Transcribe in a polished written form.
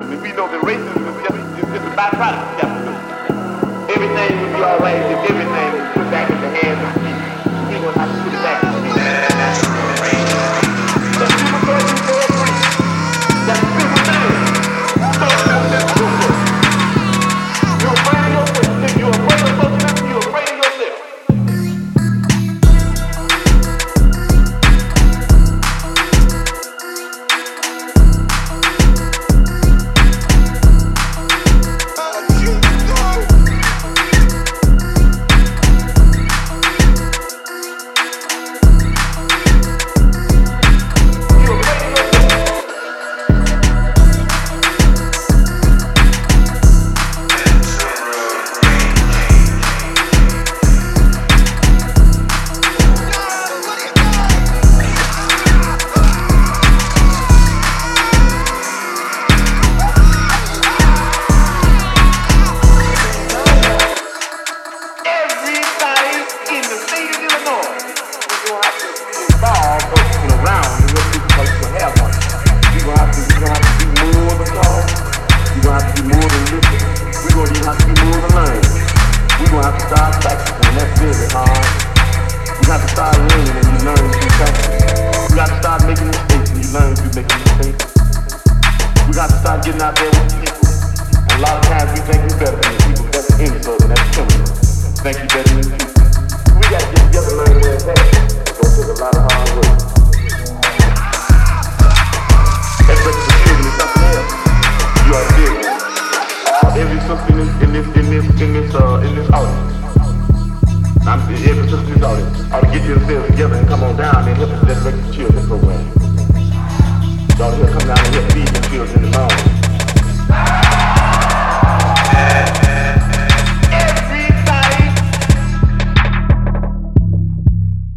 And we know that racism is just a byproduct of capitalism. Everything would be alright if everything was put back in the hands of people. People would have to put it back in the hands of people. Let people go and go free. That's a simple thing. Socialism is super. You're afraid of yourself. If you're afraid of socialism, you're afraid of yourself. Ought to get yourselves together and come on down and help us resurrect the children program. Y'all here come down and help feed the children in the mountains.